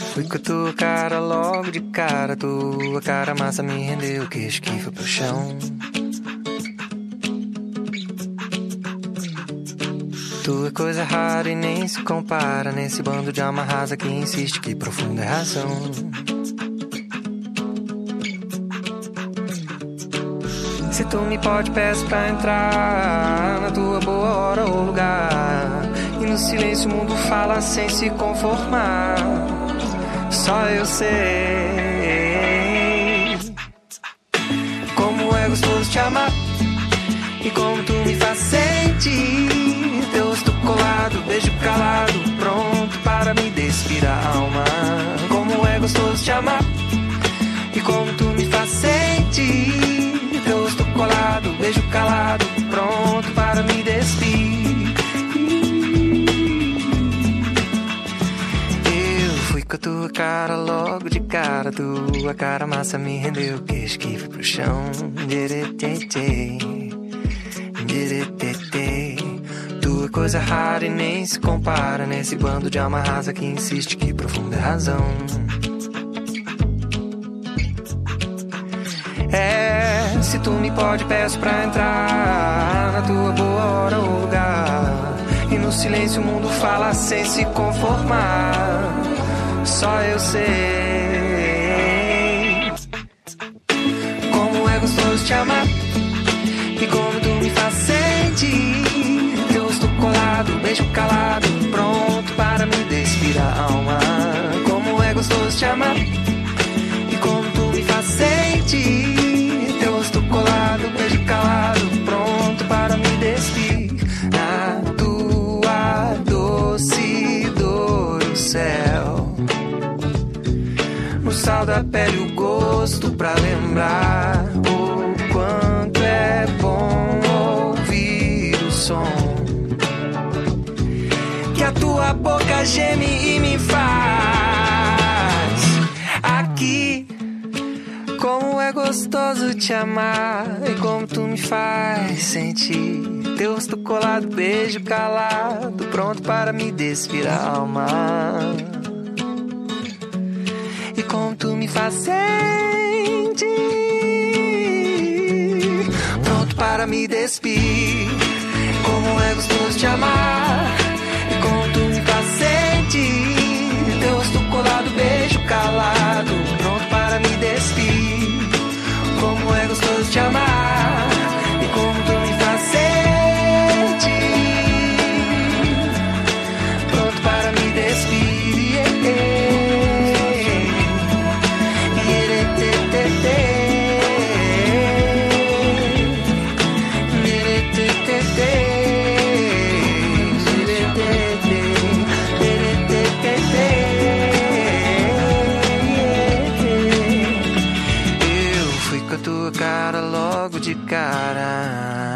Fui com a tua cara logo de cara. Tua cara massa me rendeu, queixo que foi pro chão. Tua coisa rara e nem se compara nesse bando de alma rasa que insiste que profunda é razão. Se tu me pode, peço pra entrar na tua boa hora ou lugar. E no silêncio o mundo fala sem se conformar. Só eu sei como é gostoso te amar e como tu me faz sentir. Teu rosto colado, beijo calado, pronto para me despir a alma. Como é gostoso te amar e como tu me faz sentir. Teu rosto colado, beijo calado, pronto para me despir. Eu fui com a tua cara logo de cara. Tua cara massa me rendeu, queixo que foi pro chão. Tua coisa rara e nem se compara nesse bando de alma rasa que insiste que profunda é razão. Se tu me pode, peço pra entrar na tua boa hora ou lugar. E no silêncio o mundo fala sem se conformar. Só eu sei como é gostoso te amar e como tu me faz sentir. Teu rosto colado, beijo calado, pronto para me despir a alma. Como é gostoso te amar e como tu me faz sentir. Teu rosto colado, beijo calado, pronto para me despir. Na tua doce dor o céu, no sal da pele o gosto pra lembrar o quanto é bom ouvir o som que a tua boca geme e me faz aqui. Como é gostoso te amar e como tu me faz sentir. Teu rosto colado, beijo calado, pronto para me despir a alma. E como tu me faz sentir, pronto para me despir. Como é gostoso te amar e como tu me faz sentir. Teu rosto colado, beijo calado, pronto para me despir. Como é gostoso te amar e como tu me faz sentir. Pronto para me despir. Cara logo de cara.